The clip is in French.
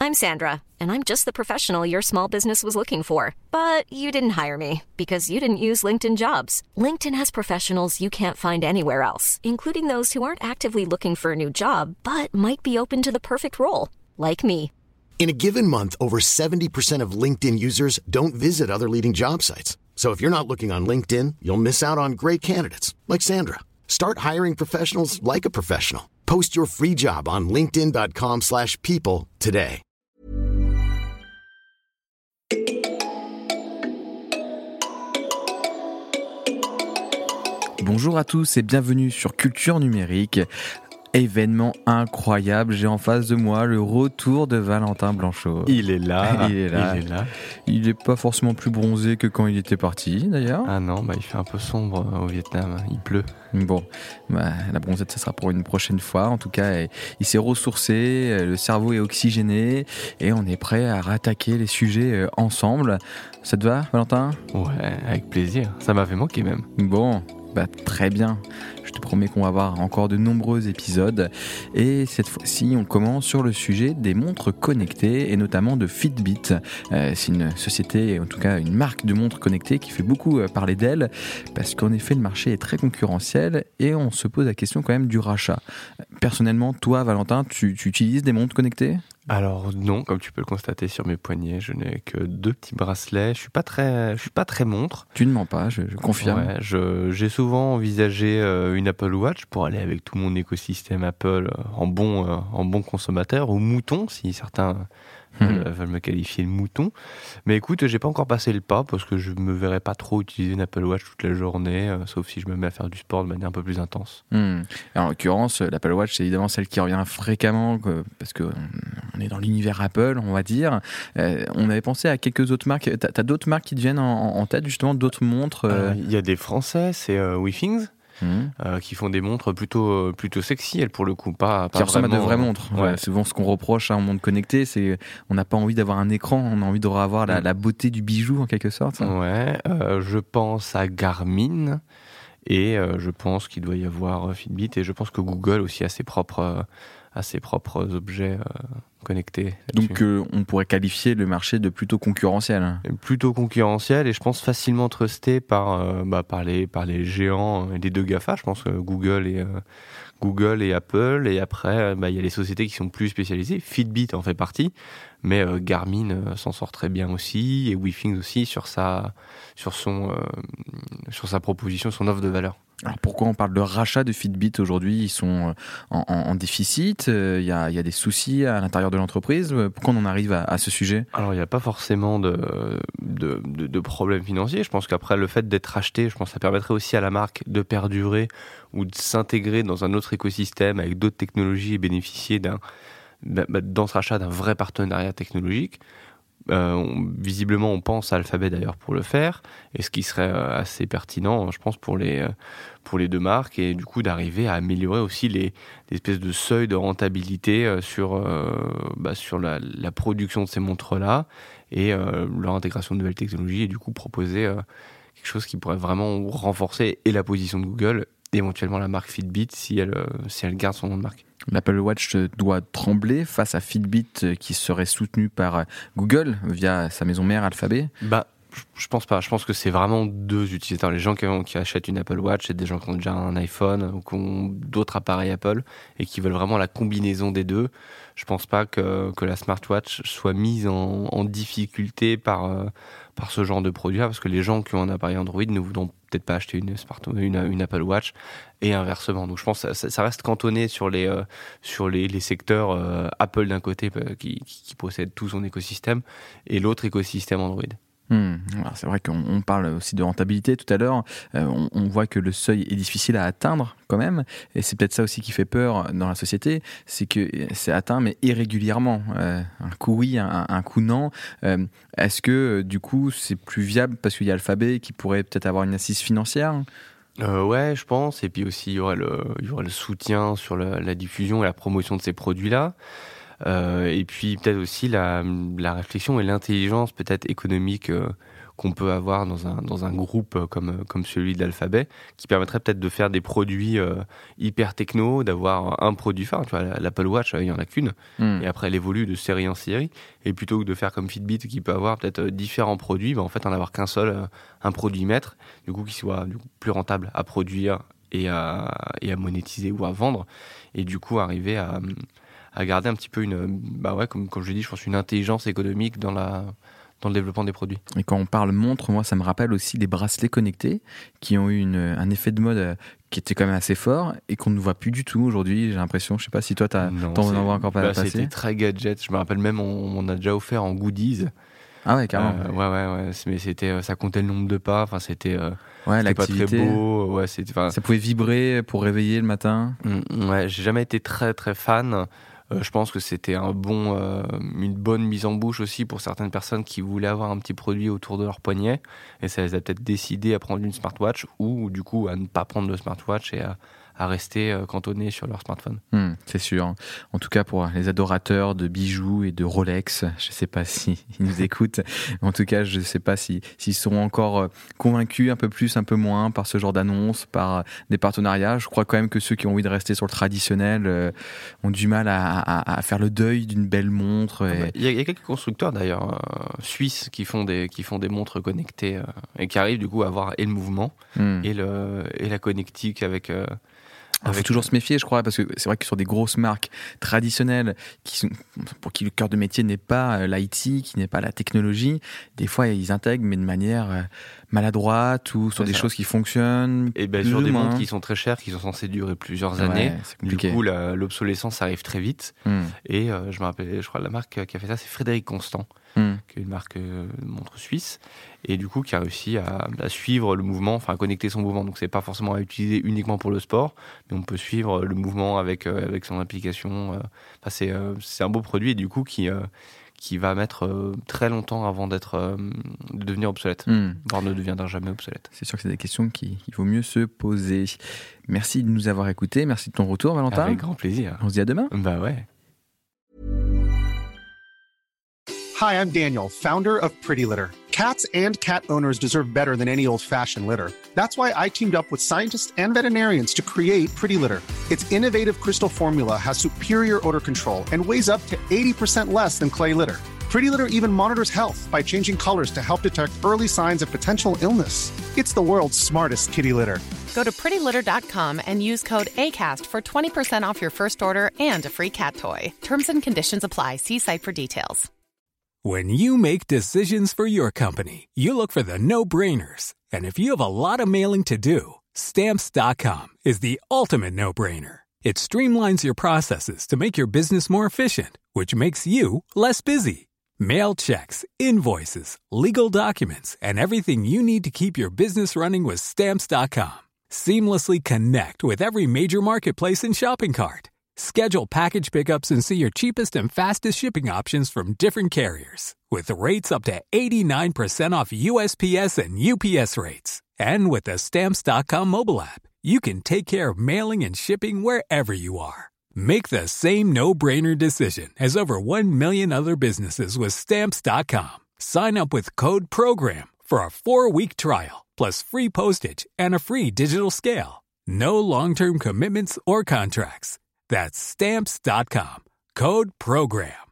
I'm Sandra, and I'm just the professional your small business was looking for. But you didn't hire me because you didn't use LinkedIn Jobs. LinkedIn has professionals you can't find anywhere else, including those who aren't actively looking for a new job, but might be open to the perfect role, like me. In a given month, over 70% of LinkedIn users don't visit other leading job sites. So if you're not looking on LinkedIn, you'll miss out on great candidates like Sandra. Start hiring professionals like a professional. Post your free job on linkedin.com/people today. Bonjour à tous et bienvenue sur Culture Numérique. Événement incroyable, j'ai en face de moi le retour de Valentin Blanchot. Il est là. Il est pas forcément plus bronzé que quand il était parti d'ailleurs. Ah non, il fait un peu sombre au Vietnam, il pleut. Bon, la bronzette ça sera pour une prochaine fois. En tout cas, il s'est ressourcé, le cerveau est oxygéné et on est prêt à rattaquer les sujets ensemble. Ça te va, Valentin ? Ouais, avec plaisir. Ça m'a fait manquer même. Bon, très bien. Je te promets qu'on va avoir encore de nombreux épisodes. Et cette fois-ci, on commence sur le sujet des montres connectées et notamment de Fitbit. C'est une société, en tout cas une marque de montres connectées qui fait beaucoup parler d'elle parce qu'en effet, le marché est très concurrentiel et on se pose la question quand même du rachat. Personnellement, toi, Valentin, tu utilises des montres connectées ? Alors non, comme tu peux le constater sur mes poignets, je n'ai que 2 petits bracelets. Je suis pas très montre. Tu ne mens pas, je confirme. Ouais, j'ai souvent envisagé une Apple Watch pour aller avec tout mon écosystème Apple en bon consommateur, ou mouton si certains veulent me qualifier de mouton. Mais écoute, j'ai pas encore passé le pas parce que je me verrais pas trop utiliser une Apple Watch toute la journée, sauf si je me mets à faire du sport de manière un peu plus intense. Alors, en l'occurrence, l'Apple Watch, c'est évidemment celle qui revient fréquemment parce que on est dans l'univers Apple, on va dire. On avait pensé à quelques autres marques. T'as d'autres marques qui te viennent en tête, justement, d'autres montres Il y a des Français, c'est WeThings. Qui font des montres plutôt sexy, elles pour le coup, pas qui ressemblent vraiment, à de vraies montres. Ouais. Souvent, ce qu'on reproche à un monde connecté, c'est on n'a pas envie d'avoir un écran, on a envie de avoir la beauté du bijou en quelque sorte. Ouais, je pense à Garmin et je pense qu'il doit y avoir Fitbit et je pense que Google aussi a ses propres objets connectés. Donc on pourrait qualifier le marché de plutôt concurrentiel. Plutôt concurrentiel et je pense facilement trusté par les géants, les 2 GAFA, je pense Google et Apple, et après il y a les sociétés qui sont plus spécialisées. Fitbit en fait partie, mais Garmin s'en sort très bien aussi, et WeThings aussi sur sa proposition, son offre de valeur. Alors pourquoi on parle de rachat de Fitbit aujourd'hui ? Ils sont en déficit, il y a des soucis à l'intérieur de l'entreprise. Pourquoi on en arrive à ce sujet ? Alors il n'y a pas forcément de problème financier. Je pense qu'après le fait d'être racheté, je pense que ça permettrait aussi à la marque de perdurer ou de s'intégrer dans un autre écosystème avec d'autres technologies et bénéficier dans ce rachat d'un vrai partenariat technologique. Visiblement on pense à Alphabet d'ailleurs pour le faire, et ce qui serait assez pertinent je pense pour les 2 marques, et du coup d'arriver à améliorer aussi les espèces de seuils de rentabilité sur la production de ces montres là et leur intégration de nouvelles technologies, et du coup proposer quelque chose qui pourrait vraiment renforcer et la position de Google et éventuellement la marque Fitbit si elle garde son nom de marque. L'Apple Watch doit trembler face à Fitbit qui serait soutenu par Google via sa maison mère Alphabet. Je pense pas. Je pense que c'est vraiment 2 utilisateurs. Les gens qui achètent une Apple Watch, c'est des gens qui ont déjà un iPhone ou qui ont d'autres appareils Apple et qui veulent vraiment la combinaison des 2. Je pense pas que la smartwatch soit mise en difficulté par ce genre de produit-là, parce que les gens qui ont un appareil Android ne voudront peut-être pas acheter une Apple Watch, et inversement. Donc je pense que ça reste cantonné sur les secteurs Apple d'un côté qui possède tout son écosystème, et l'autre écosystème Android. Alors c'est vrai qu'on parle aussi de rentabilité tout à l'heure. On voit que le seuil est difficile à atteindre quand même, et c'est peut-être ça aussi qui fait peur dans la société, c'est que c'est atteint mais irrégulièrement. Un coup oui, un coup non. Est-ce que du coup c'est plus viable parce qu'il y a Alphabet qui pourrait peut-être avoir une assise financière ? Ouais, je pense. Et puis aussi il y aurait le soutien sur la diffusion et la promotion de ces produits-là. Et puis peut-être aussi la réflexion et l'intelligence peut-être économique qu'on peut avoir dans un groupe comme celui d'Alphabet, qui permettrait peut-être de faire des produits hyper techno, d'avoir un produit phare. Tu vois, l'Apple Watch, il n'y en a qu'une, et après elle évolue de série en série, et plutôt que de faire comme Fitbit qui peut avoir peut-être différents produits, en fait en avoir qu'un seul, un produit maître, du coup qui soit plus rentable à produire et à monétiser ou à vendre, et du coup arriver à garder un petit peu comme je l'ai dit, je pense une intelligence économique dans le développement des produits. Et quand on parle montre, moi ça me rappelle aussi les bracelets connectés qui ont eu un effet de mode qui était quand même assez fort et qu'on ne voit plus du tout aujourd'hui, j'ai l'impression. Je sais pas si toi t'en vois encore pas passer. C'était très gadget, je me rappelle même on a déjà offert en goodies. Ah ouais, carrément. Ouais, mais c'était, ça comptait le nombre de pas, enfin c'était l'activité, pas très beau, ça pouvait vibrer pour réveiller le matin. Ouais, j'ai jamais été très très fan. Je pense que c'était une bonne mise en bouche aussi pour certaines personnes qui voulaient avoir un petit produit autour de leur poignet, et ça les a peut-être décidé à prendre une smartwatch ou du coup à ne pas prendre de smartwatch et à rester cantonnés sur leur smartphone. C'est sûr. En tout cas, pour les adorateurs de bijoux et de Rolex, je ne sais pas s'ils nous écoutent. En tout cas, je ne sais pas s'ils sont encore convaincus, un peu plus, un peu moins, par ce genre d'annonces, par des partenariats. Je crois quand même que ceux qui ont envie de rester sur le traditionnel ont du mal à faire le deuil d'une belle montre. Il y a quelques constructeurs d'ailleurs suisses qui font des montres connectées et qui arrivent du coup à avoir et le mouvement et la connectique avec... Il faut toujours se méfier, je crois, parce que c'est vrai que sur des grosses marques traditionnelles, pour qui le cœur de métier n'est pas l'IT, qui n'est pas la technologie, des fois ils intègrent, mais de manière maladroite ou sur des choses qui fonctionnent. Et sur des montres qui sont très chères, qui sont censées durer plusieurs années. Du coup, l'obsolescence arrive très vite. Et je me rappelle, je crois la marque qui a fait ça, c'est Frédéric Constant, qui est une marque de montre suisse, et du coup qui a réussi à suivre le mouvement, enfin à connecter son mouvement. Donc c'est pas forcément à utiliser uniquement pour le sport, mais on peut suivre le mouvement avec son application. C'est un beau produit, et du coup qui va mettre très longtemps avant de devenir obsolète, voire ne deviendra jamais obsolète. C'est sûr que c'est des questions qu'il vaut mieux se poser. Merci de nous avoir écoutés, merci de ton retour, Valentin. Avec grand plaisir. On se dit à demain. Bah ouais. Hi, I'm Daniel, founder of Pretty Litter. Cats and cat owners deserve better than any old-fashioned litter. That's why I teamed up with scientists and veterinarians to create Pretty Litter. Its innovative crystal formula has superior odor control and weighs up to 80% less than clay litter. Pretty Litter even monitors health by changing colors to help detect early signs of potential illness. It's the world's smartest kitty litter. Go to prettylitter.com and use code ACAST for 20% off your first order and a free cat toy. Terms and conditions apply. See site for details. When you make decisions for your company, you look for the no-brainers. And if you have a lot of mailing to do, Stamps.com is the ultimate no-brainer. It streamlines your processes to make your business more efficient, which makes you less busy. Mail checks, invoices, legal documents, and everything you need to keep your business running with Stamps.com. Seamlessly connect with every major marketplace and shopping cart. Schedule package pickups and see your cheapest and fastest shipping options from different carriers. With rates up to 89% off USPS and UPS rates. And with the Stamps.com mobile app, you can take care of mailing and shipping wherever you are. Make the same no-brainer decision as over 1 million other businesses with Stamps.com. Sign up with code PROGRAM for a 4-week trial, plus free postage and a free digital scale. No long-term commitments or contracts. That's Stamps.com. Code PROGRAM.